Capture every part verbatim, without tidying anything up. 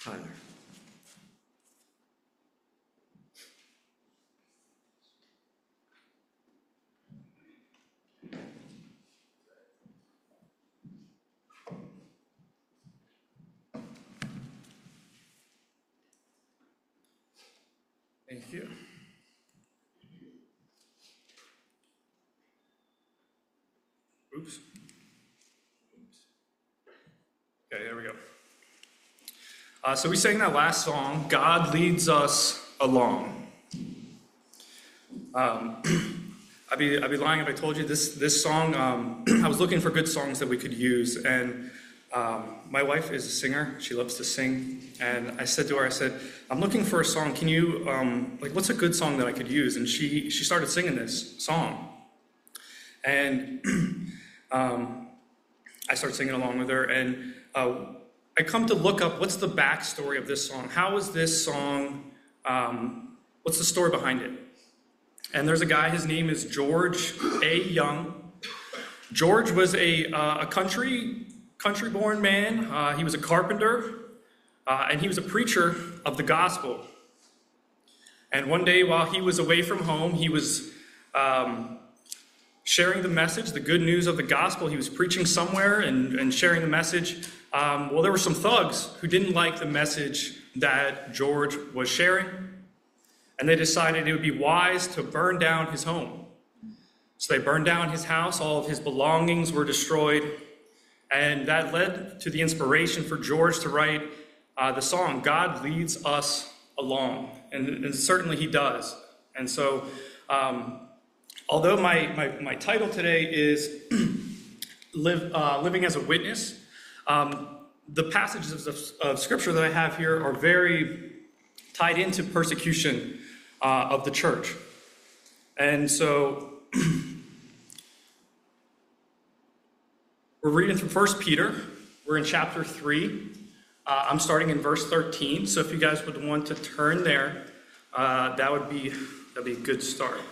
Tyler. Thank you. Oops. Okay, there we go. Uh, so we sang that last song, God Leads Us Along. Um, I'd be I'd be lying if I told you this this song. Um, I was looking for good songs that we could use, and um, my wife is a singer. She loves to sing, and I said to her, I said, I'm looking for a song. Can you um, like what's a good song that I could use? And she she started singing this song, and um, I started singing along with her, and uh, I come to look up what's the backstory of this song. How is this song? Um, what's the story behind it? And there's a guy, his name is George A. Young. George was a, uh, a country, country-born man. Uh, he was a carpenter, uh, and he was a preacher of the gospel. And one day while he was away from home, he was um, sharing the message, the good news of the gospel. He was preaching somewhere and, and sharing the message. Um, well, there were some thugs who didn't like the message that George was sharing. And they decided it would be wise to burn down his home. So they burned down his house, all of his belongings were destroyed, and that led to the inspiration for George to write uh, the song, God Leads Us Along, and, and certainly he does. And so, um, although my, my, my title today is Live, uh, Living as a Witness, um, the passages of, of scripture that I have here are very tied into persecution Uh, of the church. And so we're reading through First Peter. We're in chapter three. Uh, I'm starting in verse thirteen. So if you guys would want to turn there, uh, that would be that'd be a good start.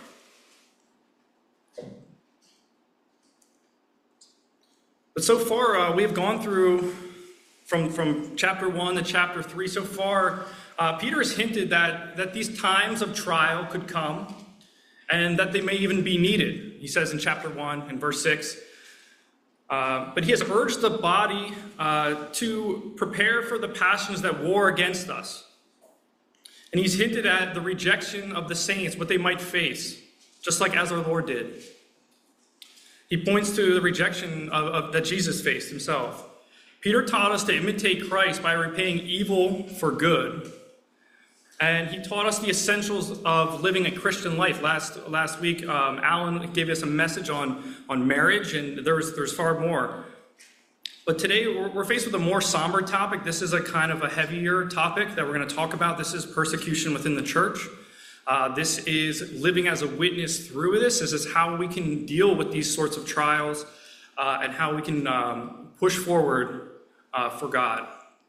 But so far, uh, we've gone through from from chapter one to chapter three. So far, Uh, Peter has hinted that, that these times of trial could come and that they may even be needed. He says in chapter one and verse six, uh, but he has urged the body uh, to prepare for the passions that war against us. And he's hinted at the rejection of the saints, what they might face, just like as our Lord did. He points to the rejection of, of, that Jesus faced himself. Peter taught us to imitate Christ by repaying evil for good. And he taught us the essentials of living a Christian life. Last last week, um, Alan gave us a message on, on marriage, and there's there's far more. But today, we're, we're faced with a more somber topic. This is a kind of a heavier topic that we're going to talk about. This is persecution within the church. Uh, this is living as a witness through this. This is how we can deal with these sorts of trials uh, and how we can um, push forward uh, for God.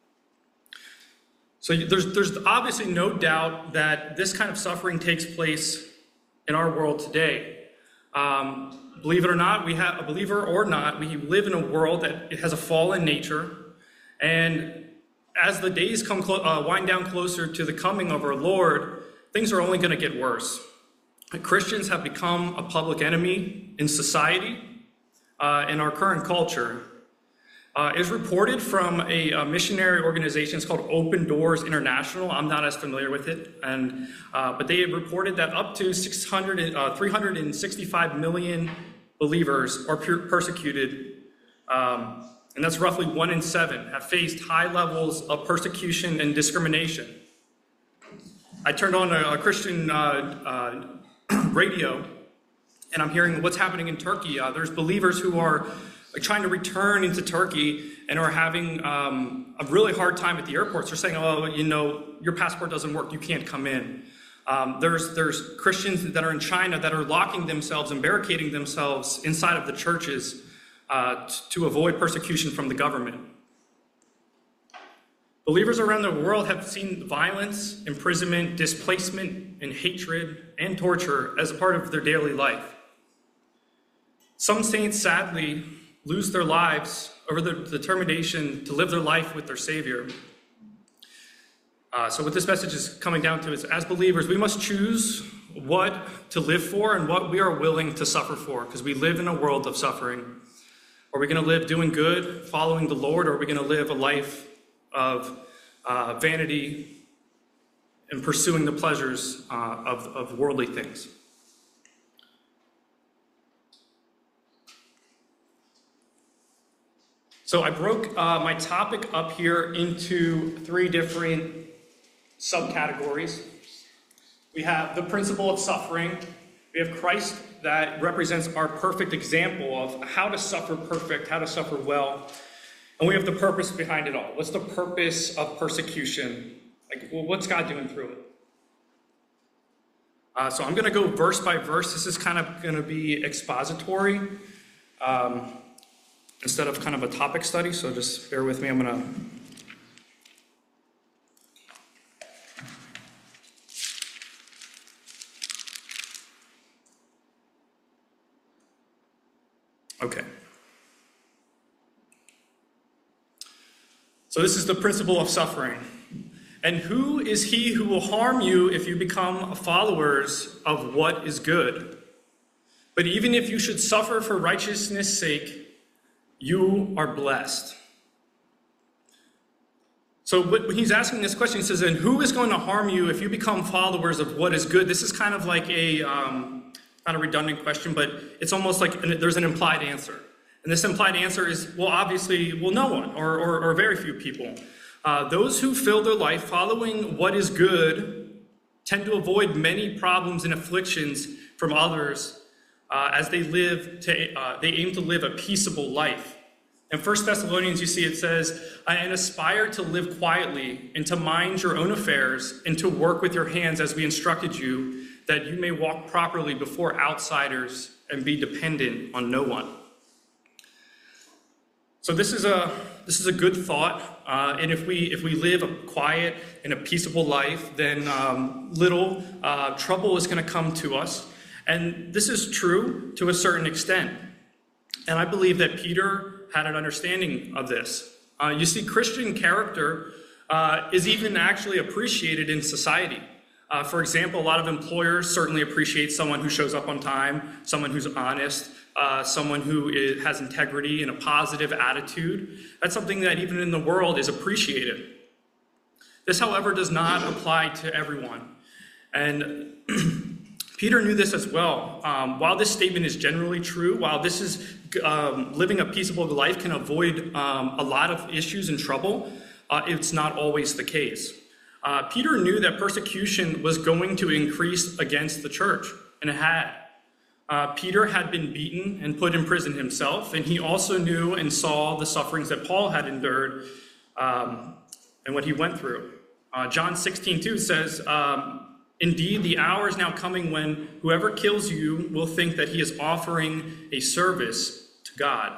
So there's, there's obviously no doubt that this kind of suffering takes place in our world today. Um, believe it or not, we have a believer or not, we live in a world that has a fallen nature. And as the days come clo- uh, wind down closer to the coming of our Lord, things are only going to get worse. Christians have become a public enemy in society, uh, in our current culture. Uh, is reported from a, a missionary organization. It's called Open Doors International. I'm not as familiar with it, and uh, but they have reported that up to six hundred, uh, three hundred sixty-five million believers are per- persecuted, um, and that's roughly one in seven have faced high levels of persecution and discrimination. I turned on a, a Christian uh, uh, radio, and I'm hearing what's happening in Turkey. Uh, there's believers who are trying to return into Turkey and are having um, a really hard time at the airports. They're saying, oh, you know, your passport doesn't work, you can't come in. Um, there's there's Christians that are in China that are locking themselves and barricading themselves inside of the churches uh, t- to avoid persecution from the government. Believers around the world have seen violence, imprisonment, displacement, and hatred and torture as a part of their daily life. Some saints, sadly, lose their lives over the determination to live their life with their Savior. Uh, so what this message is coming down to is, as believers, we must choose what to live for and what we are willing to suffer for, because we live in a world of suffering. Are we going to live doing good, following the Lord, or are we going to live a life of uh, vanity and pursuing the pleasures uh, of, of worldly things? So I broke uh, my topic up here into three different subcategories. We have the principle of suffering. We have Christ, that represents our perfect example of how to suffer perfect, how to suffer well. And we have the purpose behind it all. What's the purpose of persecution? Like, well, what's God doing through it? Uh, so I'm going to go verse by verse. This is kind of going to be expository um, instead of kind of a topic study. So just bear with me. I'm going to... Okay. So this is the principle of suffering. And who is he who will harm you if you become followers of what is good? But even if you should suffer for righteousness' sake, you are blessed. So when he's asking this question, he says, and who is going to harm you if you become followers of what is good? This is kind of like a... Um, Not a redundant question, but it's almost like an, there's an implied answer. And this implied answer is, well, obviously, well, no one, or, or, or very few people. Uh, those who fill their life following what is good tend to avoid many problems and afflictions from others uh, as they live to, uh, they aim to live a peaceable life. In First Thessalonians, you see it says, and aspire to live quietly and to mind your own affairs and to work with your hands as we instructed you, that you may walk properly before outsiders and be dependent on no one. So this is a this is a good thought, uh, and if we if we live a quiet and a peaceable life, then um, little uh, trouble is going to come to us, and this is true to a certain extent. And I believe that Peter had an understanding of this. Uh, you see, Christian character uh, is even actually appreciated in society. Uh, for example, a lot of employers certainly appreciate someone who shows up on time, someone who's honest, uh, someone who is, has integrity and a positive attitude. That's something that even in the world is appreciated. This, however, does not apply to everyone. And Peter knew this as well. Um, while this statement is generally true, while this is um, living a peaceable life can avoid um, a lot of issues and trouble, uh, it's not always the case. Uh, Peter knew that persecution was going to increase against the church, and it had. Uh, Peter had been beaten and put in prison himself, and he also knew and saw the sufferings that Paul had endured um, and what he went through. Uh, John sixteen two says, um, indeed, the hour is now coming when whoever kills you will think that he is offering a service to God.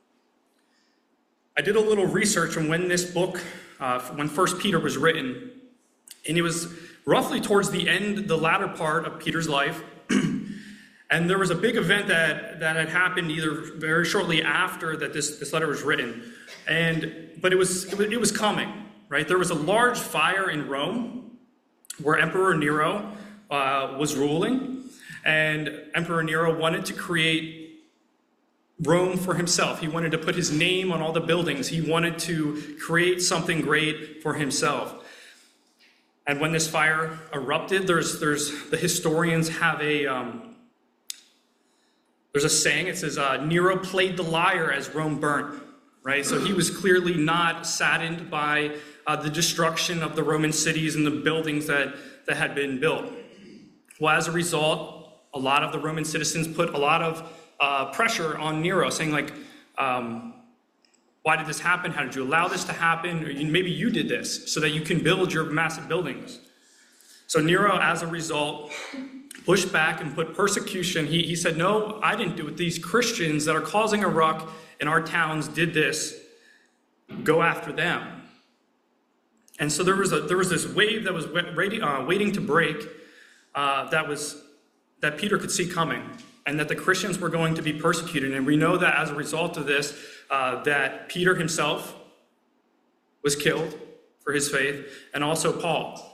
I did a little research on when this book, uh, when First Peter was written. And it was roughly towards the end, the latter part of Peter's life. And there was a big event that, that had happened either very shortly after that this, this letter was written. And but it was, it was it was coming, right? There was a large fire in Rome where Emperor Nero uh, was ruling. And Emperor Nero wanted to create Rome for himself. He wanted to put his name on all the buildings. He wanted to create something great for himself. And when this fire erupted, there's, there's the historians have a, um, there's a saying, it says, uh, Nero played the lyre as Rome burnt, right? So he was clearly not saddened by uh, the destruction of the Roman cities and the buildings that, that had been built. Well, as a result, a lot of the Roman citizens put a lot of uh, pressure on Nero, saying like, um, why did this happen? How did you allow this to happen? Or maybe you did this so that you can build your massive buildings. So Nero, as a result, pushed back and put persecution. He, he said, no, I didn't do it. These Christians that are causing a ruck in our towns did this. Go after them. And so there was a, there was this wave that was waiting, uh, waiting to break uh, that was that Peter could see coming, and that the Christians were going to be persecuted. And we know that as a result of this, uh, that Peter himself was killed for his faith, and also Paul.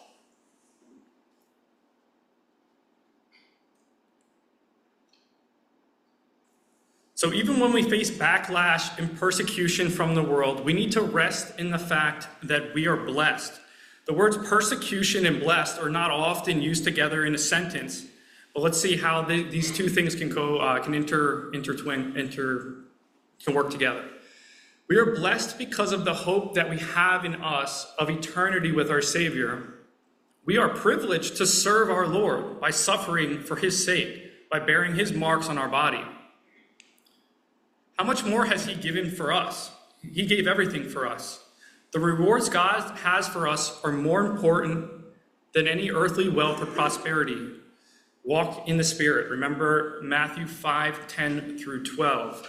So even when we face backlash and persecution from the world, we need to rest in the fact that we are blessed. The words persecution and blessed are not often used together in a sentence, but let's see how the, these two things can go, uh, can inter, intertwine, inter, can work together. We are blessed because of the hope that we have in us of eternity with our Savior. We are privileged to serve our Lord by suffering for his sake, by bearing his marks on our body. How much more has he given for us? He gave everything for us. The rewards God has for us are more important than any earthly wealth or prosperity. Walk in the Spirit. Remember Matthew five, ten through twelve.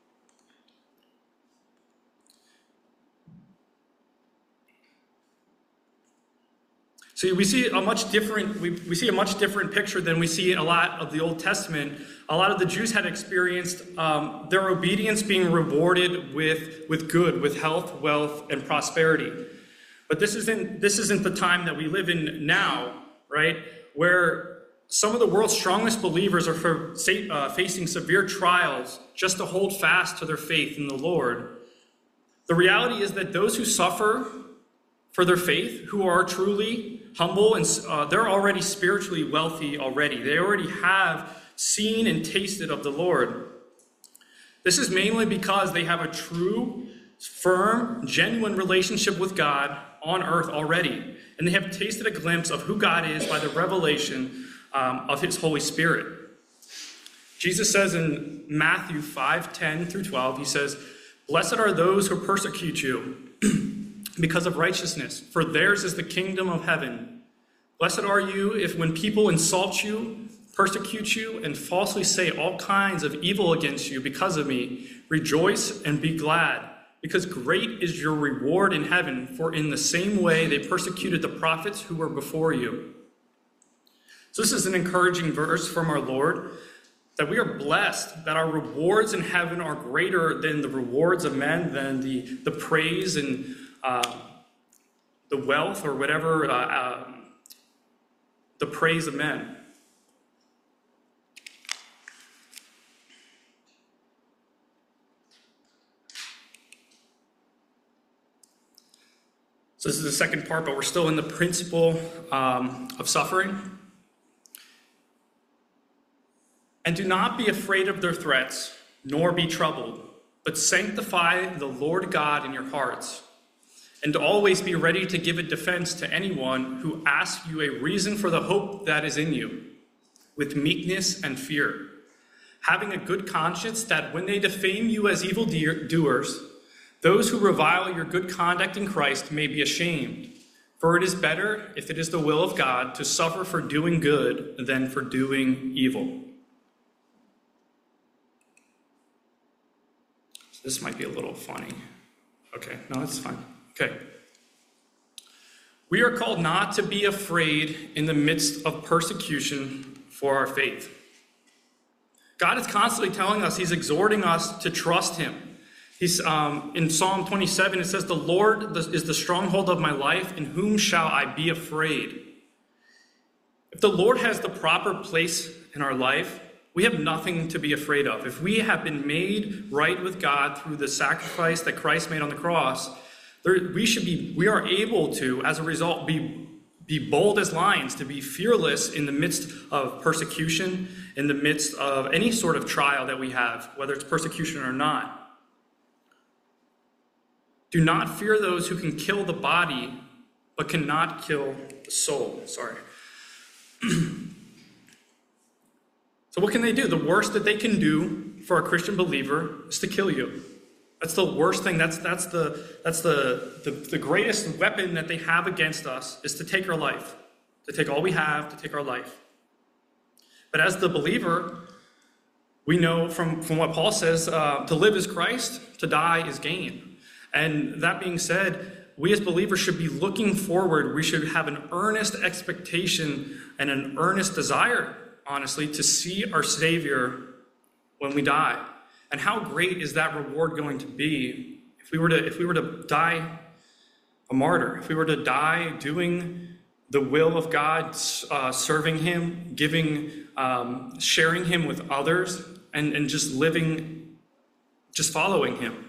So we see a much different, we, we see a much different picture than we see in a lot of the Old Testament. A lot of the Jews had experienced um, their obedience being rewarded with, with good, with health, wealth, and prosperity. But this isn't, this isn't the time that we live in now, right? Where some of the world's strongest believers are for, uh, facing severe trials just to hold fast to their faith in the Lord. The reality is that those who suffer for their faith, who are truly humble, and uh, they're already spiritually wealthy already. They already have seen and tasted of the Lord. This is mainly because they have a true, firm, genuine relationship with God on earth already. And they have tasted a glimpse of who God is by the revelation um, of his Holy Spirit. Jesus says in Matthew five, ten through twelve, he says, "Blessed are those who persecute you because of righteousness, for theirs is the kingdom of heaven. Blessed are you if when people insult you, persecute you, and falsely say all kinds of evil against you because of me. Rejoice and be glad, because great is your reward in heaven, for in the same way they persecuted the prophets who were before you." So this is an encouraging verse from our Lord, that we are blessed, that our rewards in heaven are greater than the rewards of men, than the, the praise and Uh, the wealth or whatever, uh, uh, the praise of men. So this is the second part, but we're still in the principle um, of suffering. "And do not be afraid of their threats, nor be troubled, but sanctify the Lord God in your hearts. And always be ready to give a defense to anyone who asks you a reason for the hope that is in you, with meekness and fear, having a good conscience, that when they defame you as evildoers, those who revile your good conduct in Christ may be ashamed. For it is better, if it is the will of God, to suffer for doing good than for doing evil." So this might be a little funny. Okay, no, it's fine. Okay. We are called not to be afraid in the midst of persecution for our faith. God is constantly telling us, he's exhorting us to trust him. He's um, in Psalm twenty-seven, it says, "The Lord is the stronghold of my life, in whom shall I be afraid?" If the Lord has the proper place in our life, we have nothing to be afraid of. If we have been made right with God through the sacrifice that Christ made on the cross, There, we should be, we are able to, as a result, be, be bold as lions, to be fearless in the midst of persecution, in the midst of any sort of trial that we have, whether it's persecution or not. "Do not fear those who can kill the body, but cannot kill the soul." Sorry. So what can they do? The worst that they can do for a Christian believer is to kill you. That's the worst thing. That's that's the that's the, the the greatest weapon that they have against us, is to take our life, to take all we have, to take our life. But as the believer, we know from, from what Paul says, uh, to live is Christ, to die is gain. And that being said, we as believers should be looking forward. We should have an earnest expectation and an earnest desire, honestly, to see our Savior when we die. And how great is that reward going to be if we were to if we were to die a martyr, if we were to die doing the will of God, uh, serving him, giving, um, sharing him with others, and, and just living, just following him.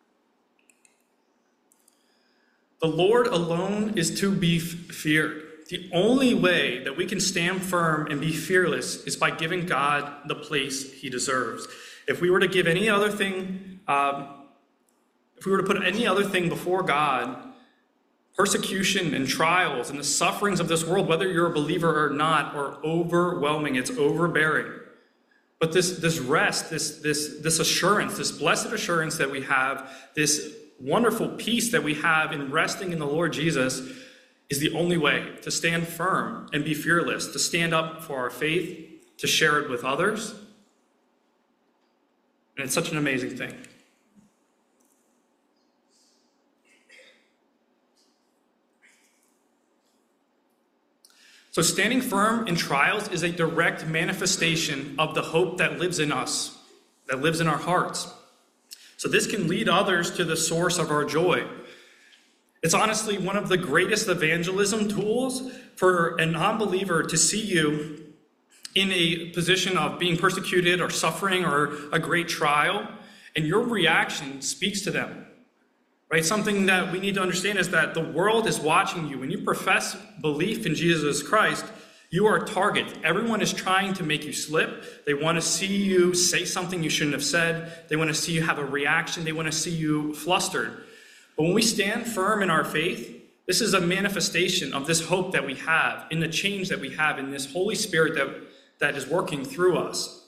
The Lord alone is to be feared. The only way that we can stand firm and be fearless is by giving God the place he deserves. If we were to give any other thing, um, if we were to put any other thing before God, persecution and trials and the sufferings of this world, whether you're a believer or not, are overwhelming. It's overbearing. But this, this rest, this, this, this assurance, this blessed assurance that we have, this wonderful peace that we have in resting in the Lord Jesus, is the only way to stand firm and be fearless, to stand up for our faith, to share it with others. And it's such an amazing thing. So standing firm in trials is a direct manifestation of the hope that lives in us, that lives in our hearts. So this can lead others to the source of our joy. It's honestly one of the greatest evangelism tools for a non-believer to see you in a position of being persecuted or suffering or a great trial, and your reaction speaks to them, right? Something that we need to understand is that the world is watching you. When you profess belief in Jesus Christ, you are a target. Everyone is trying to make you slip. They want to see you say something you shouldn't have said. They want to see you have a reaction. They want to see you flustered. But when we stand firm in our faith, this is a manifestation of this hope that we have, in the change that we have, in this Holy Spirit that, that is working through us.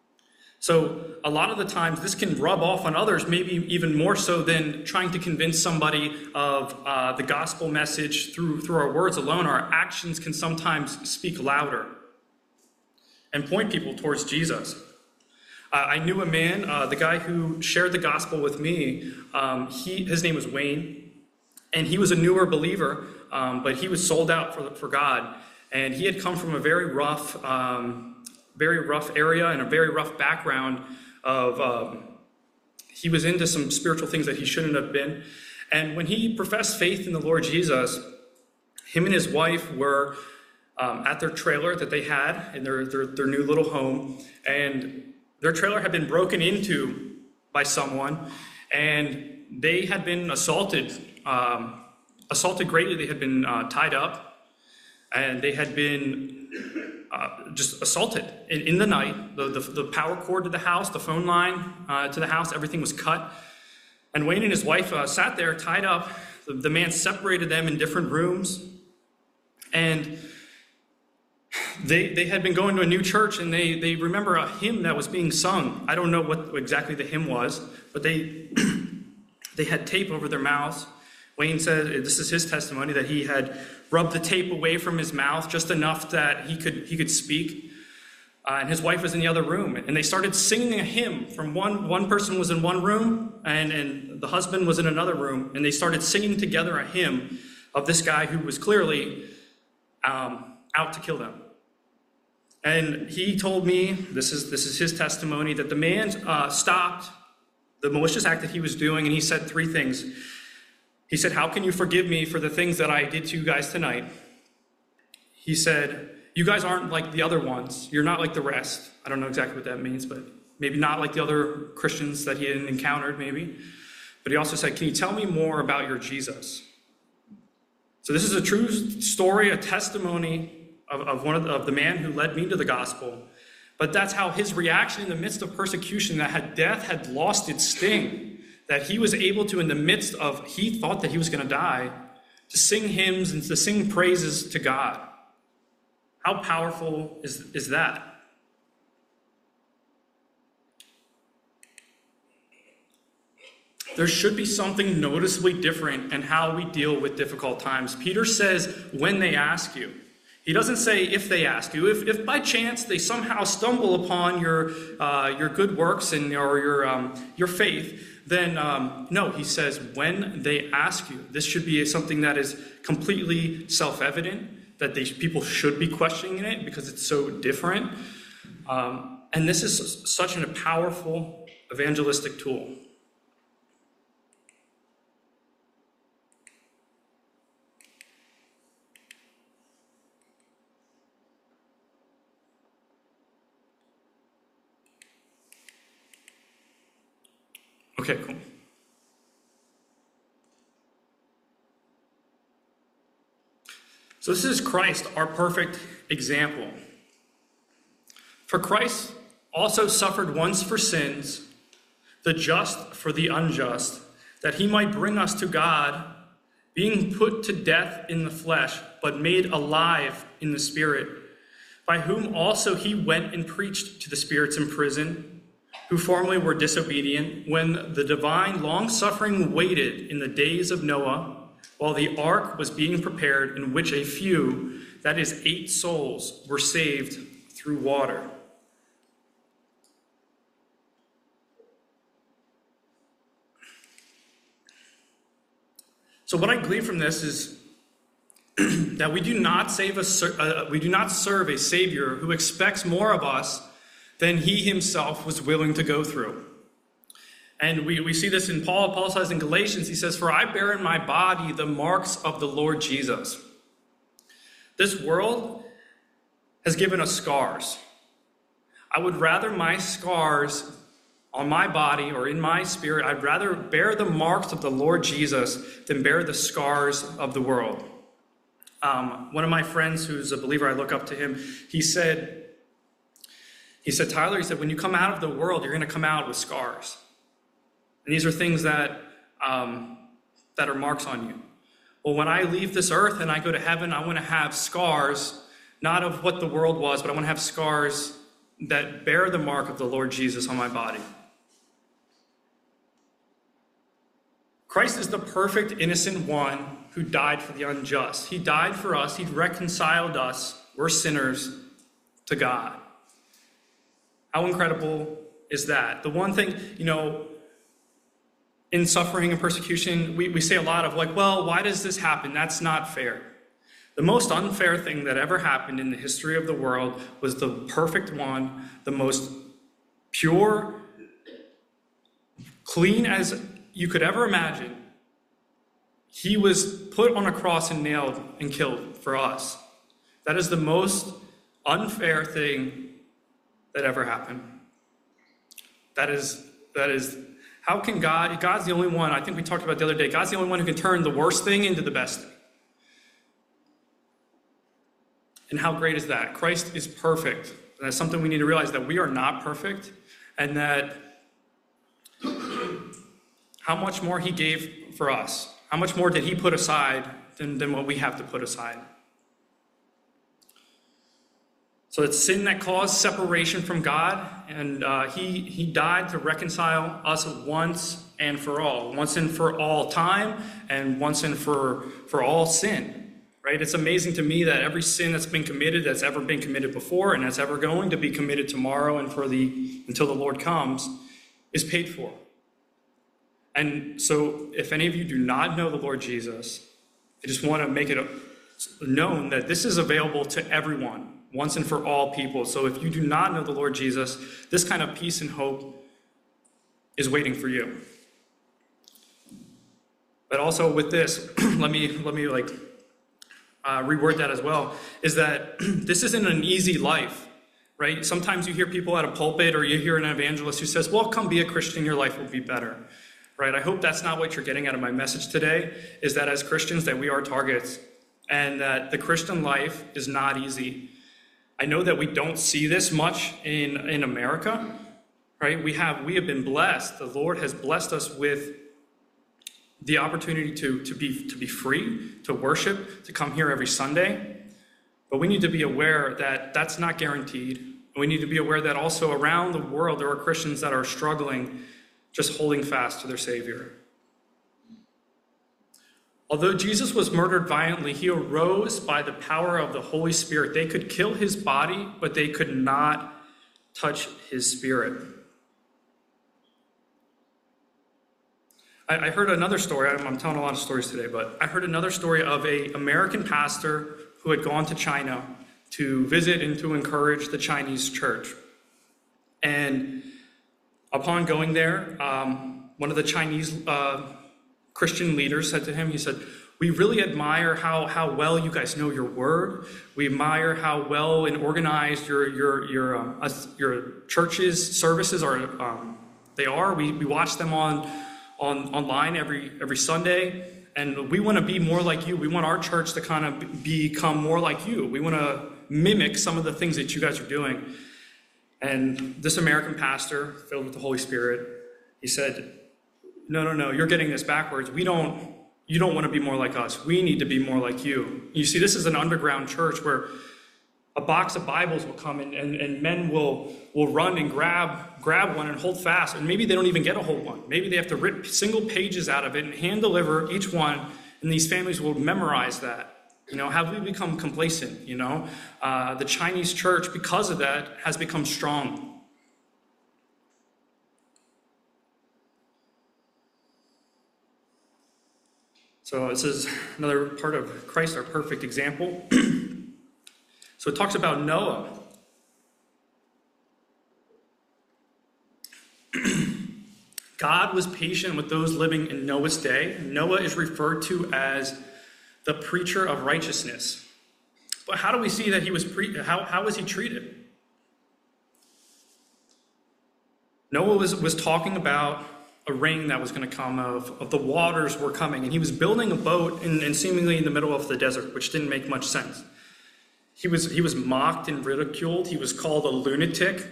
So a lot of the times this can rub off on others, maybe even more so than trying to convince somebody of uh, the gospel message through, through our words alone. Our actions can sometimes speak louder and point people towards Jesus. Uh, I knew a man, uh, the guy who shared the gospel with me, um, he, his name was Wayne, and he was a newer believer, um, but he was sold out for, for God. And he had come from a very rough, um, very rough area and a very rough background of, um, he was into some spiritual things that he shouldn't have been. And when he professed faith in the Lord Jesus, him and his wife were um, at their trailer that they had in their, their, their new little home, and their trailer had been broken into by someone, and they had been assaulted, um, assaulted greatly. They had been uh, tied up, and they had been uh, just assaulted in, in the night. The, the, the power cord to the house, the phone line uh, to the house, everything was cut. And Wayne and his wife uh, sat there tied up. The, the man separated them in different rooms, and They they had been going to a new church, and they, they remember a hymn that was being sung. I don't know what exactly the hymn was, but they they had tape over their mouths. Wayne said, this is his testimony, that he had rubbed the tape away from his mouth just enough that he could he could speak. Uh, and his wife was in the other room, and they started singing a hymn. From one one person was in one room, and, and the husband was in another room, and they started singing together a hymn of this guy who was clearly um, out to kill them. And he told me, this is this is his testimony, that the man uh, stopped the malicious act that he was doing, and he said three things. He said, "How can you forgive me for the things that I did to you guys tonight?" He said, "You guys aren't like the other ones. You're not like the rest." I don't know exactly what that means, but maybe not like the other Christians that he had encountered, maybe. But he also said, "Can you tell me more about your Jesus?" So this is a true story, a testimony Of, of one of the, of the man who led me to the gospel. But that's how his reaction in the midst of persecution, that had death had lost its sting, that he was able to, in the midst of, he thought that he was going to die, to sing hymns and to sing praises to God. How powerful is, is that? There should be something noticeably different in how we deal with difficult times. Peter says, when they ask you. He doesn't say if they ask you. If, if by chance they somehow stumble upon your uh, your good works and or your um, your faith, then um, no. He says when they ask you. This should be something that is completely self-evident, that they, people should be questioning it because it's so different. Um, and this is such a powerful evangelistic tool. Okay, cool. So this is Christ, our perfect example. For Christ also suffered once for sins, the just for the unjust, that he might bring us to God, being put to death in the flesh, but made alive in the Spirit, by whom also he went and preached to the spirits in prison, who formerly were disobedient, when the divine long-suffering waited in the days of Noah, while the ark was being prepared, in which a few, that is, eight souls, were saved through water. So what I glean from this is that we do not save a uh, we do not serve a Savior who expects more of us than he himself was willing to go through. And we, we see this in Paul. Paul says in Galatians, he says, "For I bear in my body the marks of the Lord Jesus." This world has given us scars. I would rather my scars on my body or in my spirit, I'd rather bear the marks of the Lord Jesus than bear the scars of the world. Um, one of my friends who's a believer, I look up to him, he said, he said, Tyler, he said, when you come out of the world, you're going to come out with scars. And these are things that, um, that are marks on you. Well, when I leave this earth and I go to heaven, I want to have scars, not of what the world was, but I want to have scars that bear the mark of the Lord Jesus on my body. Christ is the perfect, innocent one who died for the unjust. He died for us. He reconciled us, we're sinners, to God. How incredible is that? The one thing, you know, in suffering and persecution, we, we say a lot of like, well, why does this happen? That's not fair. The most unfair thing that ever happened in the history of the world was the perfect one, the most pure, clean as you could ever imagine. He was put on a cross and nailed and killed for us. That is the most unfair thing that ever happened. That is, that is, how can God, God's the only one, I think we talked about the other day, God's the only one who can turn the worst thing into the best thing. And how great is that? Christ is perfect. And that's something we need to realize, that we are not perfect, and that how much more he gave for us. How much more did he put aside than, than what we have to put aside? So it's sin that caused separation from God, and uh, he, he died to reconcile us once and for all. Once and for all time, and once and for, for all sin. Right? It's amazing to me that every sin that's been committed, that's ever been committed before, and that's ever going to be committed tomorrow and for the until the Lord comes, is paid for. And so if any of you do not know the Lord Jesus, I just want to make it known that this is available to everyone, once and for all people. So if you do not know the Lord Jesus, this kind of peace and hope is waiting for you. But also with this, let me let me like uh, reword that as well, is that this isn't an easy life, right? Sometimes you hear people at a pulpit, or you hear an evangelist who says, well, come be a Christian, your life will be better. Right? I hope that's not what you're getting out of my message today, is that as Christians that we are targets, and that the Christian life is not easy. I know that we don't see this much in, in America, right? We have we have been blessed. The Lord has blessed us with the opportunity to, to be to be free, to worship, to come here every Sunday. But we need to be aware that that's not guaranteed. We need to be aware that also around the world there are Christians that are struggling, just holding fast to their Savior. Although Jesus was murdered violently, he arose by the power of the Holy Spirit. They could kill his body, but they could not touch his spirit. I, I heard another story. I'm, I'm telling a lot of stories today, but I heard another story of an American pastor who had gone to China to visit and to encourage the Chinese church. And upon going there, um, one of the Chinese uh, Christian leaders said to him, he said, we really admire how, how well you guys know your word. We admire how well and organized your your your um, your church's services are um, They are. We, we watch them on, on online every every Sunday, and we want to be more like you. We want our church to kind of become more like you. We want to mimic some of the things that you guys are doing. And this American pastor, filled with the Holy Spirit, he said, no, no, no, you're getting this backwards. We don't, you don't want to be more like us. We need to be more like you. You see, this is an underground church where a box of Bibles will come and, and, and men will, will run and grab, grab one and hold fast. And maybe they don't even get a whole one. Maybe they have to rip single pages out of it and hand deliver each one. And these families will memorize that. You know, have we become complacent? You know, uh, the Chinese church, because of that, has become strong. So this is another part of Christ, our perfect example. So it talks about Noah. God was patient with those living in Noah's day. Noah is referred to as the preacher of righteousness. But how do we see that he was pre- how, how was he treated? Noah was, was talking about a rain that was going to come, of, of the waters were coming, and he was building a boat in, in seemingly in the middle of the desert, which didn't make much sense. He was, he was mocked and ridiculed. He was called a lunatic.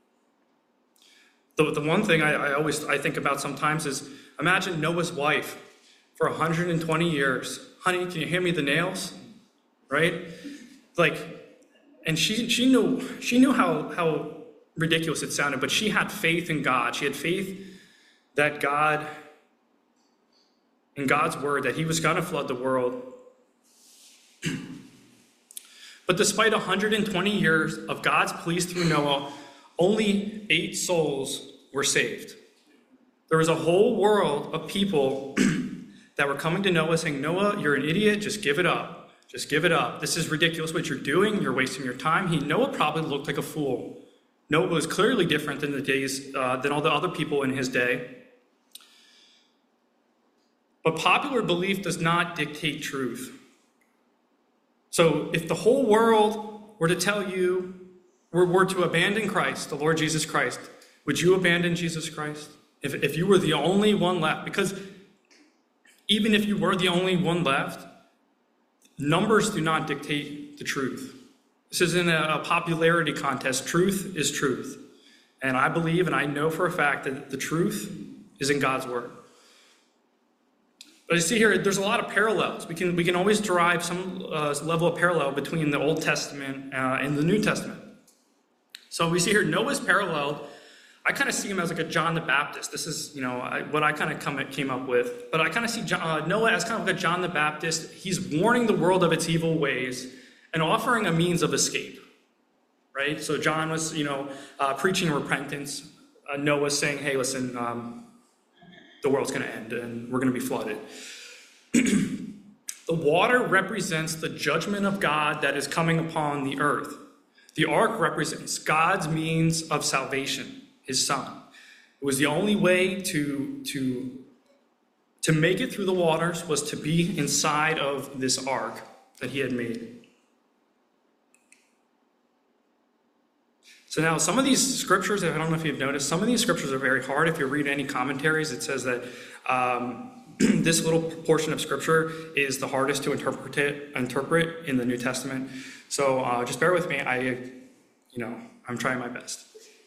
The, the one thing I, I always I think about sometimes is, imagine Noah's wife for one hundred twenty years. Honey, can you hand me the nails? Right? Like, and she she knew she knew how, how ridiculous it sounded, but she had faith in God. She had faith that God, in God's word, that he was going to flood the world. But despite one hundred twenty years of God's pleas through Noah, only eight souls were saved. There was a whole world of people that were coming to Noah saying, Noah, you're an idiot, just give it up. Just give it up. This is ridiculous what you're doing. You're wasting your time. He, Noah probably looked like a fool. Noah was clearly different than the days, uh, than all the other people in his day. But popular belief does not dictate truth. So if the whole world were to tell you, were, were to abandon Christ, the Lord Jesus Christ, would you abandon Jesus Christ? If, if you were the only one left, because even if you were the only one left, numbers do not dictate the truth. This isn't a, a popularity contest. Truth is truth. And I believe and I know for a fact that the truth is in God's word. But you see here, there's a lot of parallels. We can, we can always derive some uh, level of parallel between the Old Testament uh, and the New Testament. So we see here Noah's paralleled. I kind of see him as like a John the Baptist. This is, you know, I, what I kind of come, came up with. But I kind of see John, uh, Noah as kind of like a John the Baptist. He's warning the world of its evil ways and offering a means of escape, right? So John was, you know, uh, preaching repentance. Uh, Noah saying, hey, listen, um, the world's going to end and we're going to be flooded. The water represents the judgment of God that is coming upon the earth. The ark represents God's means of salvation. His son. It was the only way to, to, to make it through the waters was to be inside of this ark that he had made. So now some of these scriptures, I don't know if you've noticed, some of these scriptures are very hard. If you read any commentaries, it says that um, this little portion of scripture is the hardest to interpret, it, interpret in the New Testament. So uh, just bear with me. I, you know, I'm trying my best.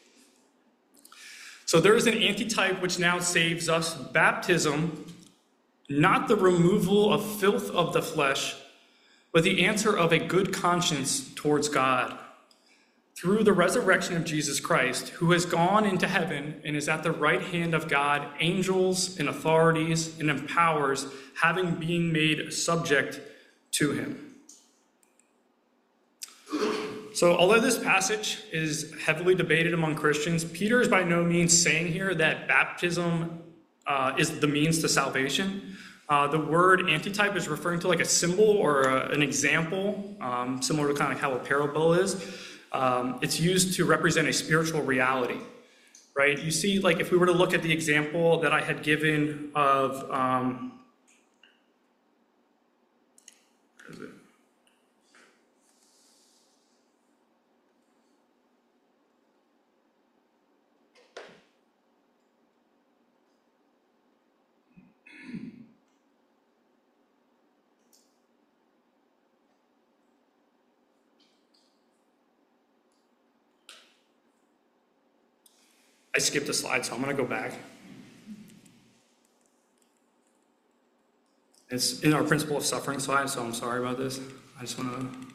So there is an antitype which now saves us. Baptism, not the removal of filth of the flesh, but the answer of a good conscience towards God. Through the resurrection of Jesus Christ, who has gone into heaven and is at the right hand of God, angels and authorities and powers having been made subject to him. So although this passage is heavily debated among Christians, Peter is by no means saying here that baptism uh, is the means to salvation. Uh, the word antitype is referring to like a symbol or a, an example, um, similar to kind of how a parable is. Um, it's used to represent a spiritual reality, right? You see, like if we were to look at the example that I had given of, um, where is it? I skipped a slide, so I'm going to go back. It's in our principle of suffering slide, so I'm sorry about this. I just want to...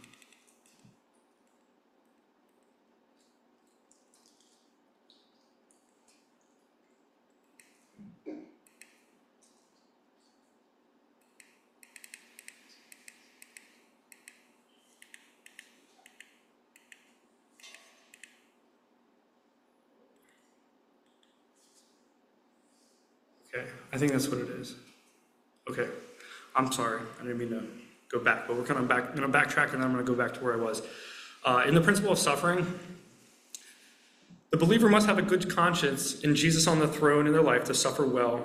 Okay, I think that's what it is. Okay, I'm sorry. I didn't mean to go back, but we're kind of back, going to backtrack, and then I'm going to go back to where I was. Uh, in the principle of suffering, the believer must have a good conscience in Jesus on the throne in their life to suffer well.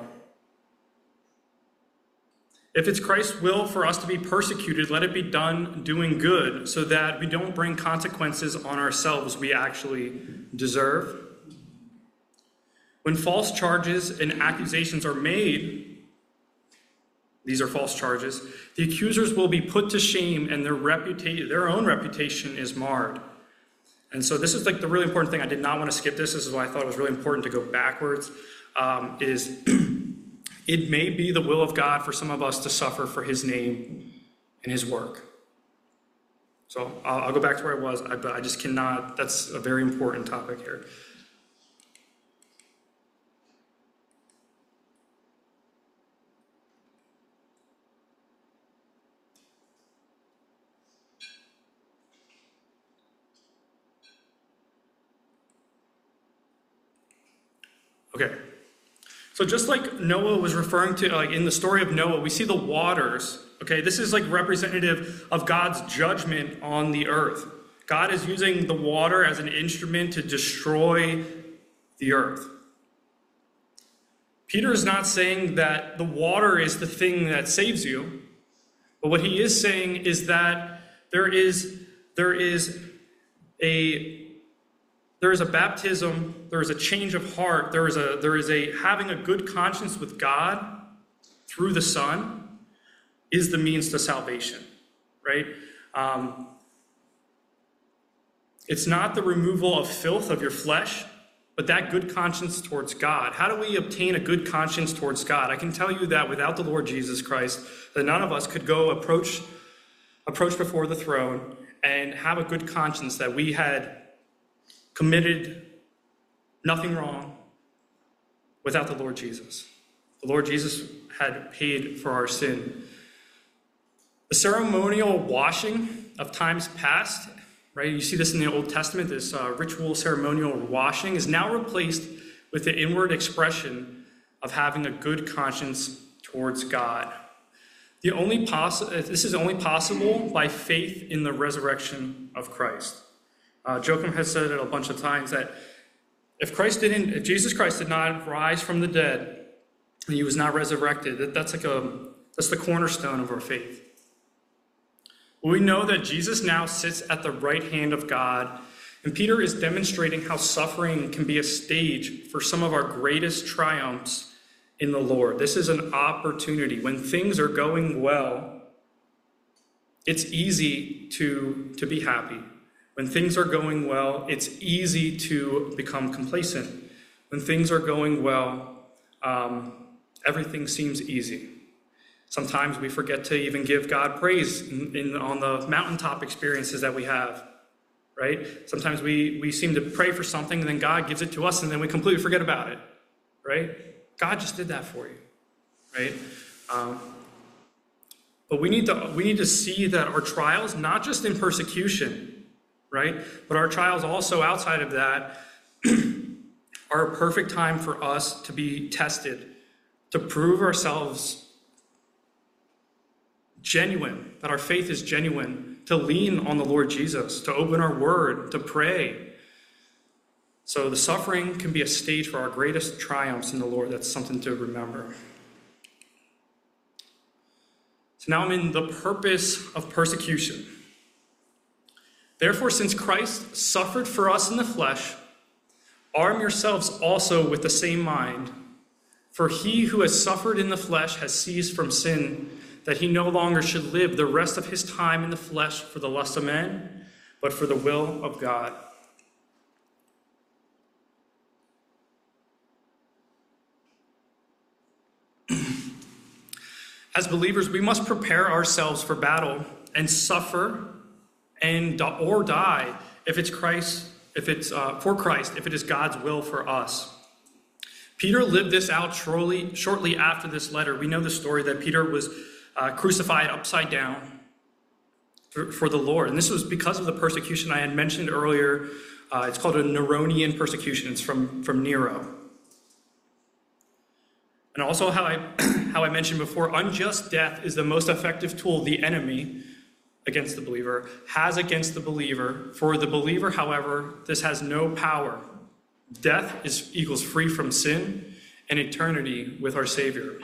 If it's Christ's will for us to be persecuted, let it be done doing good, so that we don't bring consequences on ourselves we actually deserve. When false charges and accusations are made, these are false charges, the accusers will be put to shame and their reputation, their own reputation is marred. And so this is like the really important thing. I did not want to skip this. This is why I thought it was really important to go backwards, um, is it may be the will of God for some of us to suffer for his name and his work. So I'll, I'll go back to where I was, I, but I just cannot, that's a very important topic here. Okay, so just like Noah was referring to, like in the story of Noah, we see the waters. Okay, this is like representative of God's judgment on the earth. God is using the water as an instrument to destroy the earth. Peter is not saying that the water is the thing that saves you, but what he is saying is that there is, there is a There is a baptism, there is a change of heart, there is a there is a having a good conscience with God through the Son is the means to salvation, right? Um, it's not the removal of filth of your flesh, but that good conscience towards God. How do we obtain a good conscience towards God? I can tell you that without the Lord Jesus Christ, that none of us could go approach approach before the throne and have a good conscience that we had committed nothing wrong without the Lord Jesus. The Lord Jesus had paid for our sin. The ceremonial washing of times past, right? You see this in the Old Testament, this uh, ritual ceremonial washing is now replaced with the inward expression of having a good conscience towards God. The only possi- this is only possible by faith in the resurrection of Christ. Uh, Joachim has said it a bunch of times that if Christ didn't, if Jesus Christ did not rise from the dead, and he was not resurrected, that, that's like a that's the cornerstone of our faith. We know that Jesus now sits at the right hand of God, and Peter is demonstrating how suffering can be a stage for some of our greatest triumphs in the Lord. This is an opportunity. When things are going well, it's easy to, to be happy. When things are going well, it's easy to become complacent. When things are going well, um, everything seems easy. Sometimes we forget to even give God praise in, in, on the mountaintop experiences that we have, right? Sometimes we, we seem to pray for something, and then God gives it to us, and then we completely forget about it, right? God just did that for you, right? Um, but we need to we need to see that our trials, not just in persecution, right? But our trials also outside of that are a perfect time for us to be tested, to prove ourselves genuine, that our faith is genuine, to lean on the Lord Jesus, to open our word, to pray. So the suffering can be a stage for our greatest triumphs in the Lord. That's something to remember. So now I'm in the purpose of persecution. Therefore, since Christ suffered for us in the flesh, arm yourselves also with the same mind. For he who has suffered in the flesh has ceased from sin, that he no longer should live the rest of his time in the flesh for the lust of men, but for the will of God. As believers, we must prepare ourselves for battle and suffer and or die if it's Christ, if it's uh, for Christ, if it is God's will for us. Peter lived this out shortly, shortly after this letter. We know the story that Peter was uh, crucified upside down for, for the Lord. And this was because of the persecution I had mentioned earlier. Uh, it's called a Neronian persecution. It's from, from Nero. And also how I, how I mentioned before, unjust death is the most effective tool the enemy against the believer has against the believer. For the believer, however, this has no power. Death is equals free from sin and eternity with our Savior.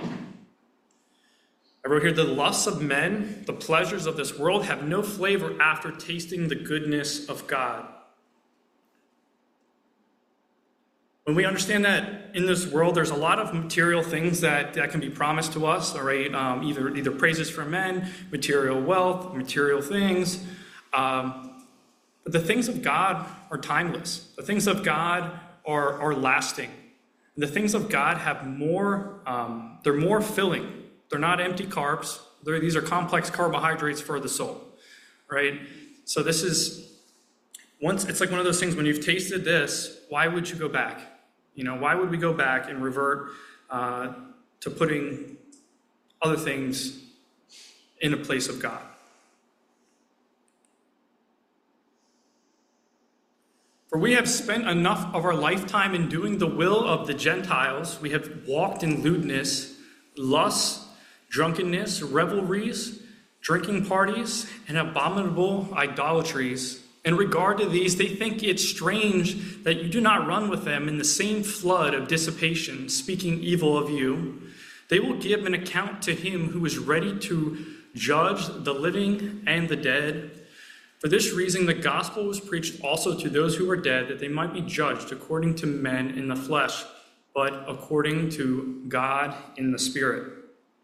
I wrote here, the lusts of men, the pleasures of this world have no flavor after tasting the goodness of God. When we understand that in this world, there's a lot of material things that, that can be promised to us, all right? Um, either, either praises from men, material wealth, material things. Um, but the things of God are timeless. The things of God are, are lasting. And the things of God have more, um, they're more filling. They're not empty carbs. They're, these are complex carbohydrates for the soul, right? So this is, once it's like one of those things, when you've tasted this, why would you go back? You know, why would we go back and revert uh, to putting other things in a place of God? For we have spent enough of our lifetime in doing the will of the Gentiles. We have walked in lewdness, lust, drunkenness, revelries, drinking parties, and abominable idolatries. In regard to these, they think it strange that you do not run with them in the same flood of dissipation, speaking evil of you. They will give an account to him who is ready to judge the living and the dead. For this reason, the gospel was preached also to those who are dead, that they might be judged according to men in the flesh, but according to God in the Spirit.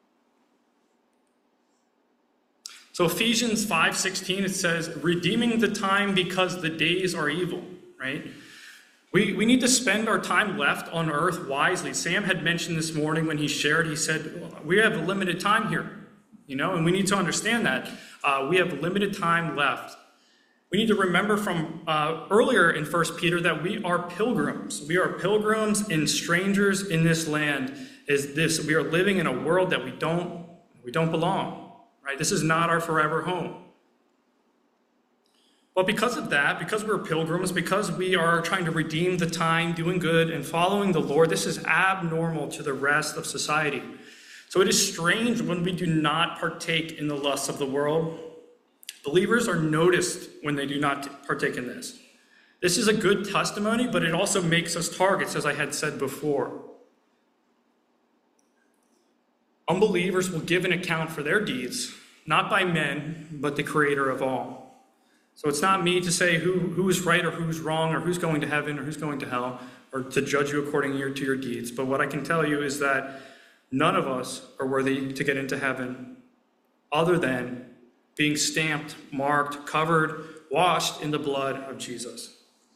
So Ephesians five sixteen, it says, redeeming the time because the days are evil, right? We, we need to spend our time left on earth wisely. Sam had mentioned this morning when he shared, he said, we have a limited time here, you know, and we need to understand that. Uh, we have limited time left. We need to remember from uh, earlier in First Peter that we are pilgrims. We are pilgrims and strangers in this land. Is this we are living in a world that we don't we don't belong. Right? This is not our forever home. But because of that, because we're pilgrims, because we are trying to redeem the time, doing good, and following the Lord, this is abnormal to the rest of society. So it is strange when we do not partake in the lusts of the world. Believers are noticed when they do not partake in this. This is a good testimony, but it also makes us targets, as I had said before. Unbelievers will give an account for their deeds, not by men, but the Creator of all. So it's not me to say who, who is right or who's wrong or who's going to heaven or who's going to hell or to judge you according to your deeds. But what I can tell you is that none of us are worthy to get into heaven other than being stamped, marked, covered, washed in the blood of Jesus.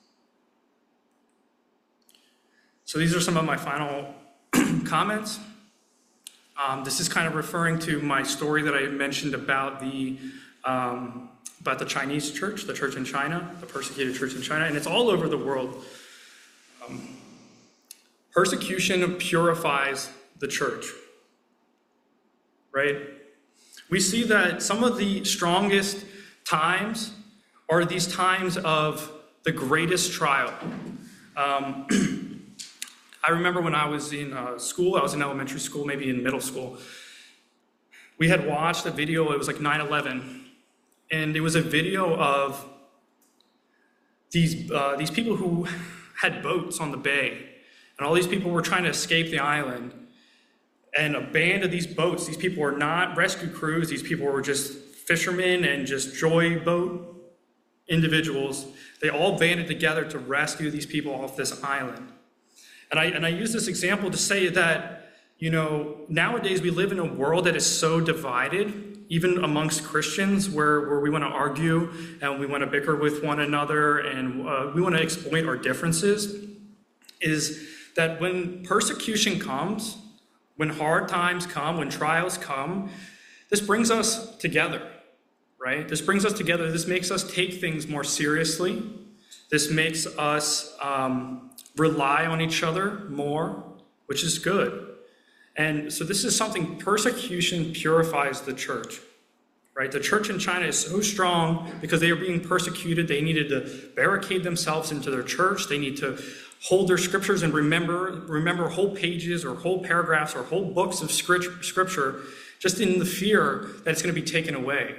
So these are some of my final comments. Um, this is kind of referring to my story that I mentioned about the um, about the Chinese church, the church in China, the persecuted church in China, and it's all over the world. Um, persecution purifies the church, right? We see that some of the strongest times are these times of the greatest trial. Um, I remember when I was in uh, school, I was in elementary school, maybe in middle school, we had watched a video, it was like nine eleven, and it was a video of these, uh, these people who had boats on the bay, and all these people were trying to escape the island, and a band of these boats, these people were not rescue crews, these people were just fishermen and just joy boat individuals. They all banded together to rescue these people off this island. And I, and I use this example to say that, you know, nowadays we live in a world that is so divided, even amongst Christians, where, where we want to argue and we want to bicker with one another and uh, we want to exploit our differences, is that when persecution comes, When hard times come, when trials come, this brings us together, right? This brings us together. This makes us take things more seriously. This makes us um, rely on each other more, which is good. And so this is something, persecution purifies the church, right? The church in China is so strong because they are being persecuted. They needed to barricade themselves into their church. They need to hold their scriptures and remember, remember whole pages or whole paragraphs or whole books of scripture just in the fear that it's going to be taken away.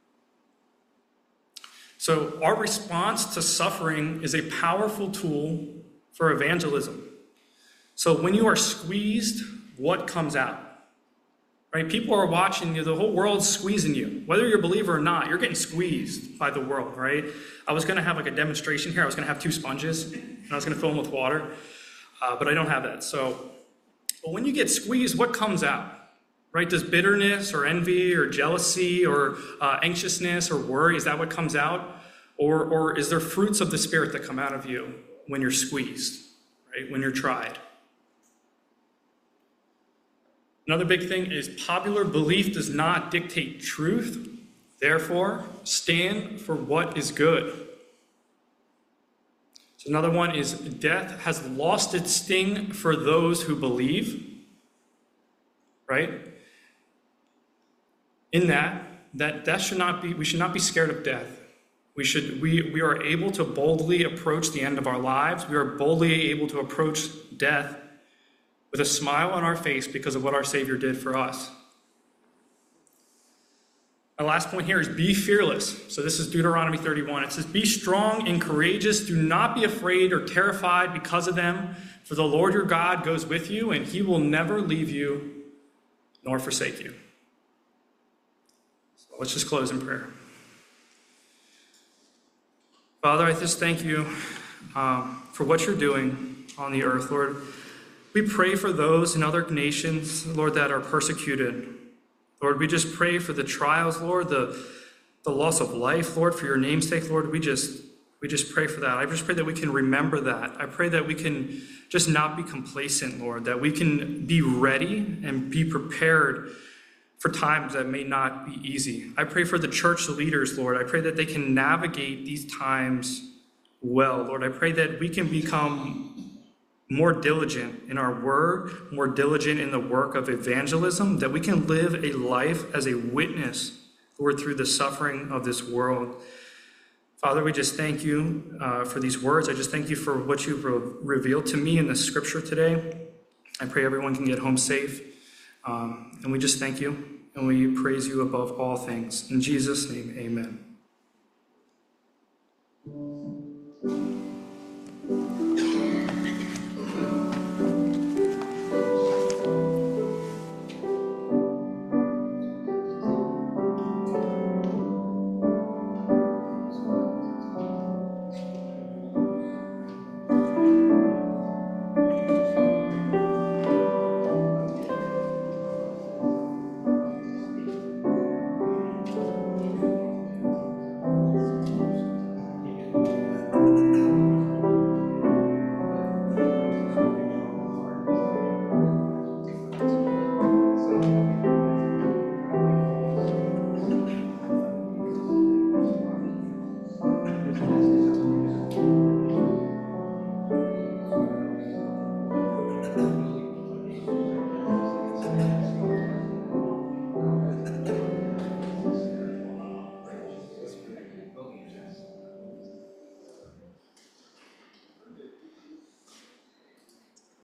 So our response to suffering is a powerful tool for evangelism. So when you are squeezed, what comes out? Right? People are watching you. The whole world's squeezing you. Whether you're a believer or not, you're getting squeezed by the world, right? I was going to have like a demonstration here. I was going to have two sponges, and I was going to fill them with water, uh, but I don't have that. So, but when you get squeezed, what comes out? Right? Does bitterness or envy or jealousy or uh, anxiousness or worry, is that what comes out? Or, or is there fruits of the Spirit that come out of you when you're squeezed, right? When you're tried? Another big thing is popular belief does not dictate truth. Therefore, stand for what is good. So another one is death has lost its sting for those who believe. Right? In that, that death should not be, we should not be scared of death. We should, we, we are able to boldly approach the end of our lives. We are boldly able to approach death with a smile on our face because of what our Savior did for us. My last point here is be fearless. So this is Deuteronomy thirty-one. It says, be strong and courageous. Do not be afraid or terrified because of them, for the Lord your God goes with you, and he will never leave you nor forsake you. So let's just close in prayer. Father, I just thank you um, for what you're doing on the earth, Lord. We pray for those in other nations, Lord, that are persecuted. Lord, we just pray for the trials, Lord, the, the loss of life, Lord, for your name's sake, Lord. We just, we just pray for that. I just pray that we can remember that. I pray that we can just not be complacent, Lord, that we can be ready and be prepared for times that may not be easy. I pray for the church leaders, Lord. I pray that they can navigate these times well, Lord. I pray that we can become more diligent in our word, more diligent in the work of evangelism, that we can live a life as a witness, Lord, through the suffering of this world. Father, we just thank you uh, for these words. I just thank you for what you've re- revealed to me in the scripture today. I pray everyone can get home safe. Um, and we just thank you, and we praise you above all things. In Jesus' name, amen.